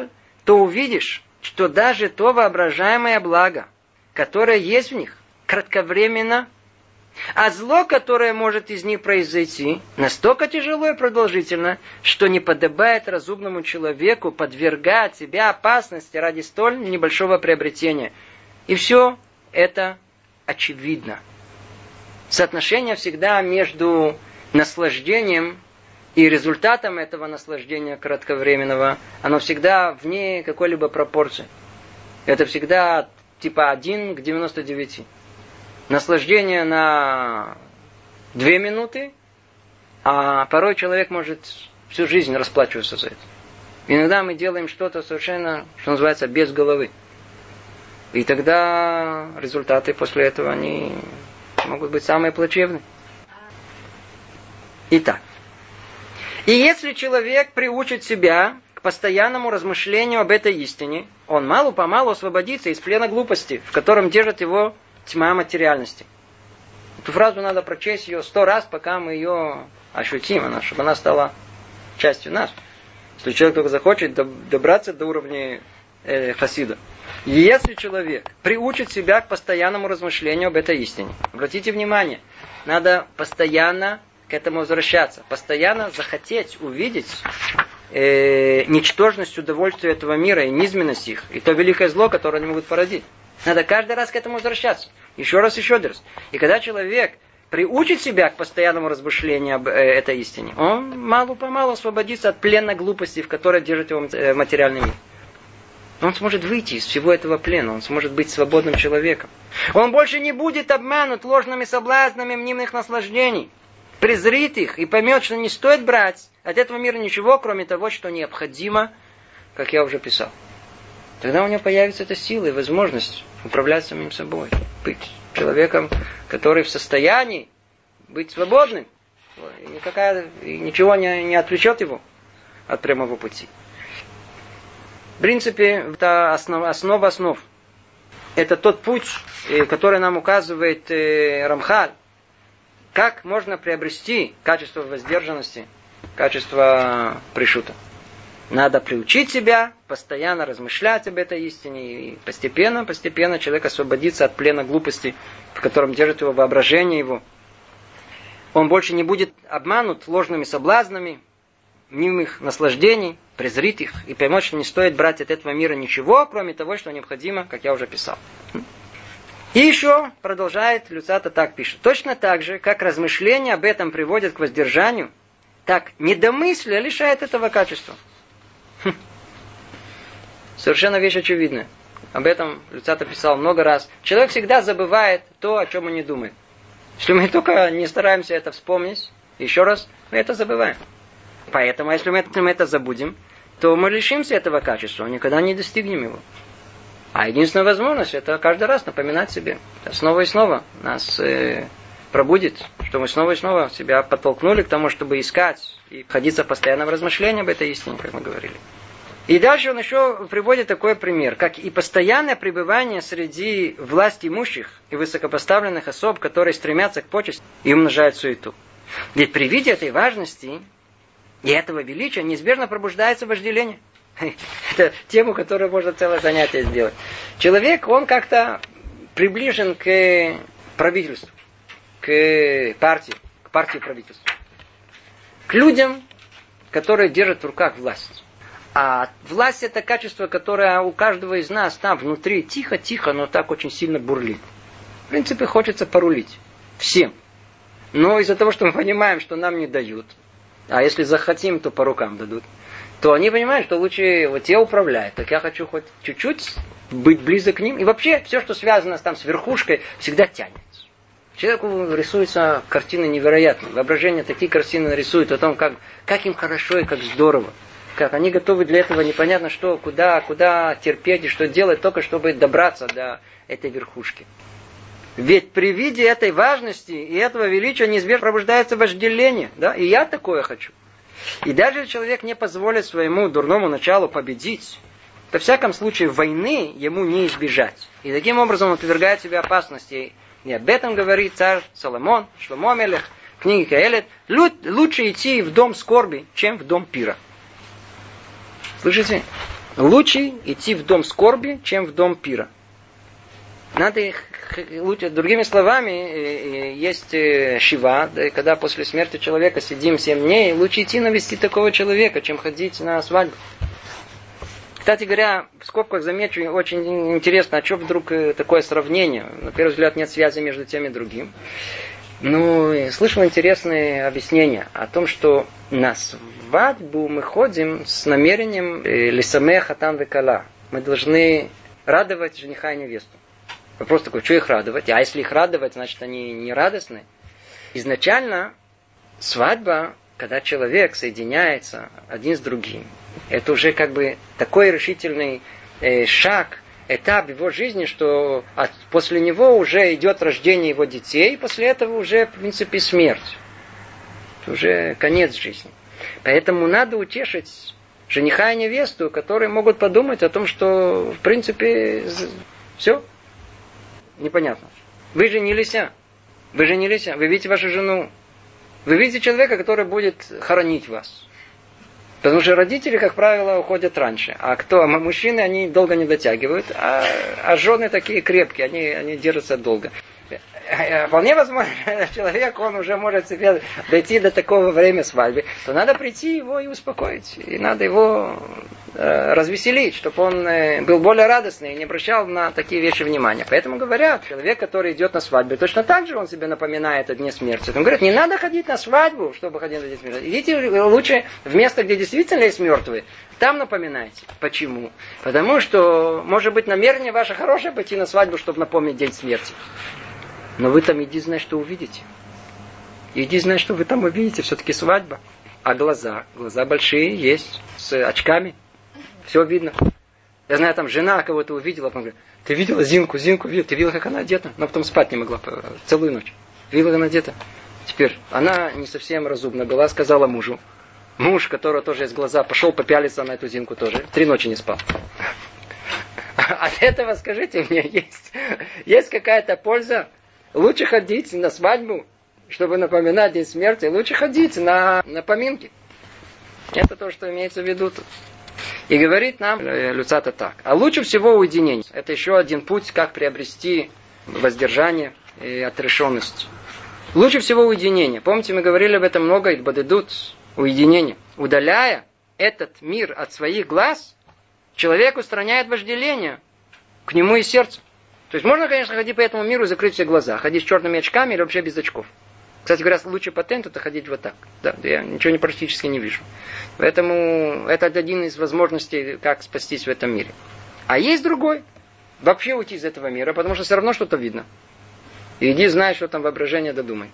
то увидишь, что даже то воображаемое благо, которое есть в них, кратковременно, а зло, которое может из них произойти, настолько тяжело и продолжительно, что не подобает разумному человеку подвергать себя опасности ради столь небольшого приобретения. И все это очевидно. Соотношение всегда между наслаждением и результатом этого наслаждения кратковременного, оно всегда вне какой-либо пропорции. Это всегда типа один к девяноста девяти. Наслаждение на две минуты, а порой человек может всю жизнь расплачиваться за это. Иногда мы делаем что-то совершенно, что называется, без головы. И тогда результаты после этого, они могут быть самые плачевные. Итак, и если человек приучит себя к постоянному размышлению об этой истине, он мало-помалу освободится из плена глупости, в котором держит его тьма материальности. Эту фразу надо прочесть ее сто раз, пока мы ее ощутим, она, чтобы она стала частью нас. Если человек только захочет добраться до уровня э, хасида. Если человек приучит себя к постоянному размышлению об этой истине, обратите внимание, надо постоянно к этому возвращаться, постоянно захотеть увидеть э, ничтожность удовольствия этого мира и низменность их, и то великое зло, которое они могут породить. Надо каждый раз к этому возвращаться. Еще раз, еще раз. И когда человек приучит себя к постоянному размышлению об э, этой истине, он мало-помалу освободится от плена глупости, в которой держит его э, материальный мир. Он сможет выйти из всего этого плена, он сможет быть свободным человеком. Он больше не будет обманут ложными соблазнами мнимых наслаждений, презрит их и поймет, что не стоит брать от этого мира ничего, кроме того, что необходимо, как я уже писал. Тогда у него появится эта сила и возможность управлять самим собой. Быть человеком, который в состоянии быть свободным. И, никакая, и ничего не, не отвлечет его от прямого пути. В принципе, это основа, основа основ. Это тот путь, который нам указывает Рамхаль. Как можно приобрести качество воздержанности, качество пришута. Надо приучить себя, постоянно размышлять об этой истине, и постепенно, постепенно человек освободится от плена глупости, в котором держит его воображение его. Он больше не будет обманут ложными соблазнами, мнимых наслаждений, презрит их и поймет, что не стоит брать от этого мира ничего, кроме того, что необходимо, как я уже писал. И еще продолжает Люцата, так пишет. Точно так же, как размышления об этом приводят к воздержанию, так недомыслие лишает этого качества. Хм. Совершенно вещь очевидная. Об этом Люцата писал много раз. Человек всегда забывает то, о чем он не думает. Если мы только не стараемся это вспомнить, еще раз, мы это забываем. Поэтому, если мы это, мы это забудем, то мы лишимся этого качества, никогда не достигнем его. А единственная возможность, это каждый раз напоминать себе. Снова и снова нас э, пробудит, что мы снова и снова себя подтолкнули к тому, чтобы искать и находиться в постоянном размышлении об этой истине, как мы говорили. И дальше он еще приводит такой пример, как и постоянное пребывание среди власть имущих и высокопоставленных особ, которые стремятся к почести и умножают суету. Ведь при виде этой важности и этого величия неизбежно пробуждается вожделение. Это тему, которую можно целое занятие сделать. Человек, он как-то приближен к правительству, к партии, к партии правительства. К людям, которые держат в руках власть. А власть это качество, которое у каждого из нас там внутри тихо-тихо, но так очень сильно бурлит. В принципе, хочется порулить. Всем. Но из-за того, что мы понимаем, что нам не дают, а если захотим, то по рукам дадут, то они понимают, что лучше вот те управляют. Так я хочу хоть чуть-чуть быть близок к ним. И вообще, все, что связано там с верхушкой, всегда тянется. Человеку рисуются картины невероятные. Воображение такие картины рисует о том, как, как им хорошо и как здорово. Как они готовы для этого непонятно что, куда, куда терпеть и что делать, только чтобы добраться до этой верхушки. Ведь при виде этой важности и этого величия неизбежно пробуждается вожделение. Да? И я такое хочу. И даже если человек не позволит своему дурному началу победить, то в всяком случае войны ему не избежать. И таким образом он подвергает себе опасности. И об этом говорит царь Соломон, Шломо Амелех, в книге Каэлет. Лучше идти в дом скорби, чем в дом пира. Слышите? Лучше идти в дом скорби, чем в дом пира. Надо их, лучше, другими словами, есть шива, когда после смерти человека сидим семь дней, лучше идти навестить такого человека, чем ходить на свадьбу. Кстати говоря, в скобках замечу, очень интересно, а что вдруг такое сравнение? На первый взгляд нет связи между тем и другим. Ну, слышал интересное объяснение о том, что на свадьбу мы ходим с намерением лисаме хатан векала. Мы должны радовать жениха и невесту. Вопрос такой, что их радовать? А если их радовать, значит они не радостны. Изначально свадьба, когда человек соединяется один с другим, это уже как бы такой решительный э, шаг, этап его жизни, что от, после него уже идет рождение его детей, и после этого уже, в принципе, смерть. Это уже конец жизни. Поэтому надо утешить жениха и невесту, которые могут подумать о том, что, в принципе, все. Непонятно. Вы женились, вы женились, вы видите вашу жену, вы видите человека, который будет хоронить вас. Потому что родители, как правило, уходят раньше. А кто? Мужчины, они долго не дотягивают, а, а жены такие крепкие, они, они держатся долго. Вполне возможно, человек, он уже может себе дойти до такого времени свадьбы, то надо прийти его и успокоить. И надо его э, развеселить, чтобы он э, был более радостный и не обращал на такие вещи внимания. Поэтому говорят, человек, который идет на свадьбу, точно так же он себе напоминает о дне смерти. Он говорит, не надо ходить на свадьбу, чтобы ходить на день смерти. Идите лучше в место, где действительно есть мертвые. Там напоминайте. Почему? Потому что, может быть, намерение ваше хорошее пойти на свадьбу, чтобы напомнить день смерти. Но вы там иди, знай, что увидите. Иди, знай, что вы там увидите. Все-таки свадьба. А глаза? Глаза большие есть. С очками. Все видно. Я знаю, там жена кого-то увидела. Она говорит, ты видела Зинку? Зинку видела? Ты видела, как она одета? Она потом спать не могла целую ночь. Видела, как она одета? Теперь, она не совсем разумна была. Сказала мужу. Муж, которого тоже есть глаза, пошел попялиться на эту Зинку тоже. Три ночи не спал. От этого, скажите мне, есть, есть какая-то польза? Лучше ходить на свадьбу, чтобы напоминать день смерти. Лучше ходить на, на поминки. Это то, что имеется в виду тут. И говорит нам Люцата так. А лучше всего уединение. Это еще один путь, как приобрести воздержание и отрешенность. Лучше всего уединение. Помните, мы говорили об этом много. Идбадедут, уединение. Удаляя этот мир от своих глаз, человек устраняет вожделение к нему и сердцу. То есть можно, конечно, ходить по этому миру и закрыть все глаза. Ходить с черными очками или вообще без очков. Кстати говоря, лучший патент это ходить вот так. Да, я ничего не, практически не вижу. Поэтому это один из возможностей, как спастись в этом мире. А есть другой. Вообще уйти из этого мира, потому что все равно что-то видно. И иди, знай, что там воображение, додумай.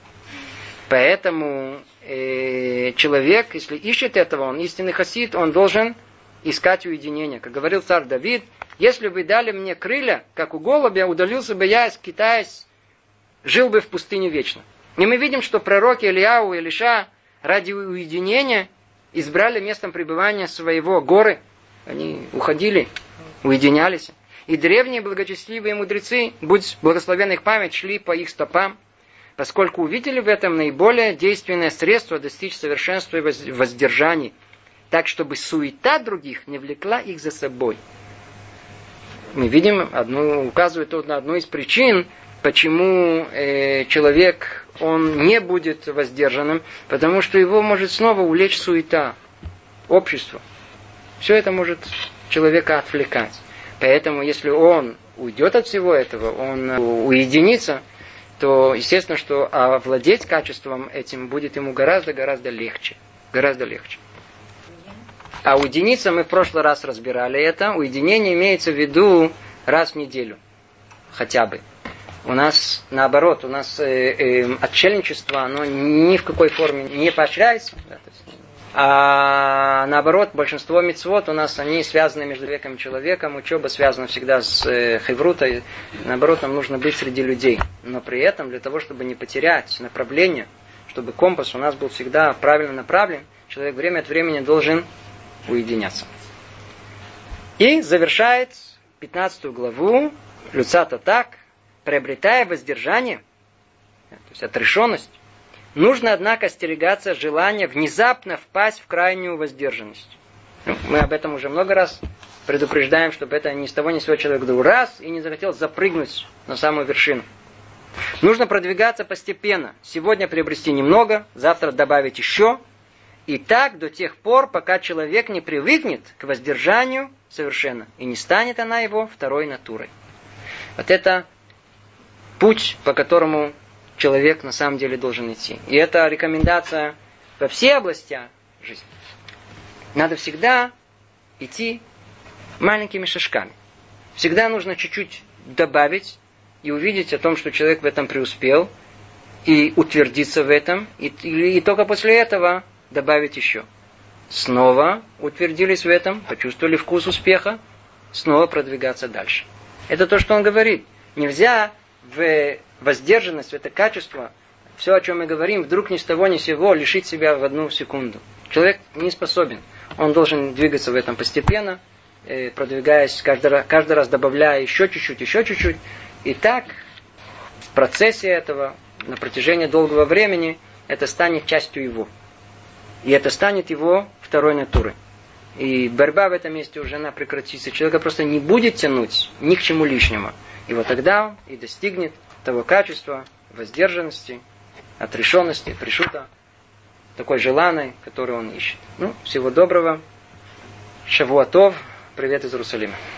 Поэтому э, человек, если ищет этого, он истинный хасид, он должен искать уединение. Как говорил царь Давид, если бы дали мне крылья, как у голубя, удалился бы я из Китая, жил бы в пустыне вечно. И мы видим, что пророки Ильяу и Илиша ради уединения избрали местом пребывания своего горы. Они уходили, уединялись. И древние благочестивые мудрецы, будь благословенна их память, шли по их стопам, поскольку увидели в этом наиболее действенное средство достичь совершенства и воздержания, так, чтобы суета других не влекла их за собой. Мы видим, одну, указывает тут на одну из причин, почему э, человек, он не будет воздержанным, потому что его может снова увлечь суета, общество. Все это может человека отвлекать. Поэтому, если он уйдет от всего этого, он уединится, то, естественно, что овладеть качеством этим будет ему гораздо-гораздо легче. Гораздо легче. А уединиться мы в прошлый раз разбирали это. Уединение имеется в виду раз в неделю. Хотя бы. У нас наоборот, у нас э, э, отшельничество, оно ни в какой форме не поощряется. Да, то есть, а наоборот, большинство мицвот у нас, они связаны между человеком и человеком. Учеба связана всегда с э, хеврутой. Наоборот, нам нужно быть среди людей. Но при этом, для того, чтобы не потерять направление, чтобы компас у нас был всегда правильно направлен, человек время от времени должен уединяться. И завершает пятнадцатую главу Люцата так: приобретая воздержание, то есть отрешенность, нужно, однако, остерегаться желания внезапно впасть в крайнюю воздержанность. Ну, мы об этом уже много раз предупреждаем, чтобы это ни с того ни с сего человек вдруг раз и не захотел запрыгнуть на самую вершину. Нужно продвигаться постепенно. Сегодня приобрести немного, завтра добавить еще. И так до тех пор, пока человек не привыкнет к воздержанию совершенно. И не станет она его второй натурой. Вот это путь, по которому человек на самом деле должен идти. И это рекомендация во все области жизни. Надо всегда идти маленькими шажками. Всегда нужно чуть-чуть добавить и увидеть о том, что человек в этом преуспел, и утвердиться в этом, и, и, и только после этого добавить еще. Снова утвердились в этом, почувствовали вкус успеха, снова продвигаться дальше. Это то, что он говорит. Нельзя в воздержанность, в это качество, все, о чем мы говорим, вдруг ни с того ни с сего лишить себя в одну секунду. Человек не способен. Он должен двигаться в этом постепенно, продвигаясь, каждый раз, каждый раз добавляя еще чуть-чуть, еще чуть-чуть. И так, в процессе этого, на протяжении долгого времени, это станет частью его. И это станет его второй натурой. И борьба в этом месте уже она прекратится. Человека просто не будет тянуть ни к чему лишнему. И вот тогда он и достигнет того качества воздержанности, отрешенности, пришута, такой желанной, которую он ищет. Ну, всего доброго. Шавуа тов. Привет из Иерусалима.